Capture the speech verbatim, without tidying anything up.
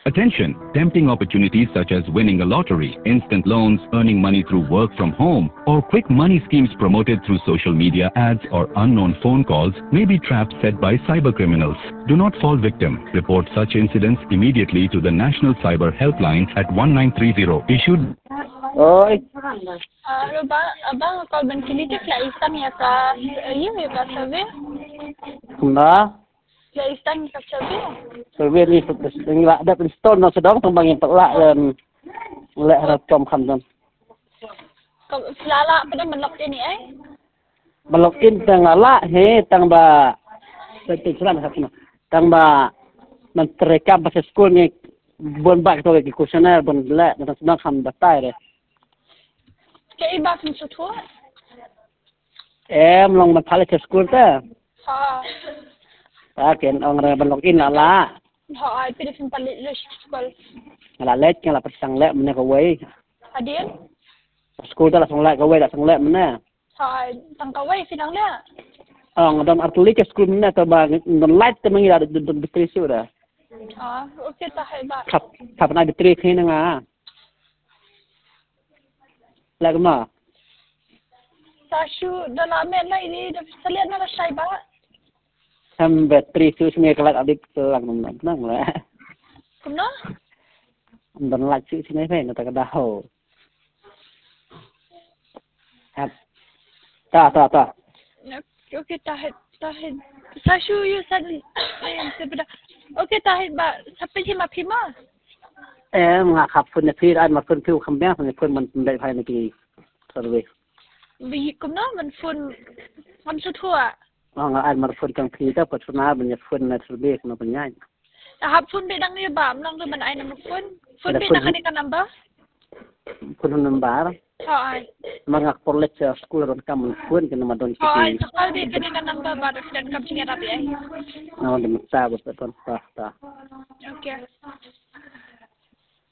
Attention! Tempting opportunities such as winning a lottery, instant loans, earning money through work from home, or quick money schemes promoted through social media ads or unknown phone calls may be traps set by cyber criminals. Do not fall victim. Report such incidents immediately to the National Cyber Helpline at one nine three zero. Issued. Oi. Ano ba? Abang, call ban kini cek lah istang ya ka, iya ya ka survey. Ba? Ya istang ya ka survey. Survey ni dengan ada install nak sedang tumbang yang pelak dan lek rakam khamdan. Kau selala pada melok ini eh? Malokin tang ala he tang ba betul salam sakna. Tang ba mentrekam pas school ni bon bak to ke kusioner bon lek dan sedang kham datai re. Ke iba pun suatu. Em long mat phale ke school ta. Ha. Ta ken ong re malokin ala. Ha, ai pilih pun palit lu sekolah. Ala lek ngala pasang lek mena ko wei. Adil? School ta la song lek ko wei la song lek mena. Ha, tangkawai sinang dia. Ang dam artuli ke school mena ta ba ngon light te mengira de de dah. Ha, okey tak hebat. Kap kap na betri kini nga. Lagma. Sashu dalam mana ini dah selihat nama saya ba. Sam betri su semua kelak adik kelak nang nang lah. Kumno? Dan lak su sini pe na ta dah. Hap. Ta ta ta. Okey tak tak. Sashu you sadly. Eh, sebentar. Okey tak hebat. Sampai sini mah pima. Eh nga khap phun na phir ai ma phun phiu kham bang phun phun man dai phai na ki survey. Bi kumno man phun man sutua. Nga ai ma phun kang phi ta patuna ban ya phun na survey na panyai. Tahap phun bedang ni ba lang tu man ai nama phun. Phun bedang kan ikan nambah. Phun number. Ha ai. Mga college school ron kam phun kan ma don ki. Ha ai sakal be kan ikan nambah ba dan kam singa rapi ai. Nawan de mata ba ta ta. Okey.